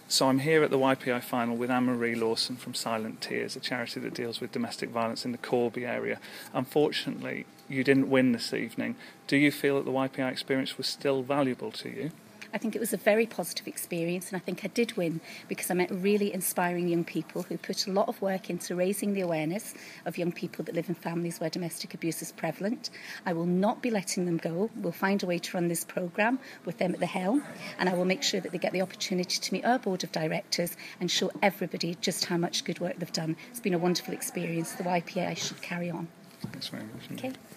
So I'm here at the YPI final with Anne-Marie Lawson from Silent Tears, a charity that deals with domestic violence in the Corby area. Unfortunately, you didn't win this evening. Do you feel that the YPI experience was still valuable to you? I think it was a very positive experience, and I think I did win because I met really inspiring young people who put a lot of work into raising the awareness of young people that live in families where domestic abuse is prevalent. I will not be letting them go. We'll find a way to run this programme with them at the helm, and I will make sure that they get the opportunity to meet our board of directors and show everybody just how much good work they've done. It's been a wonderful experience. The YPI should carry on. Thanks very much. Okay.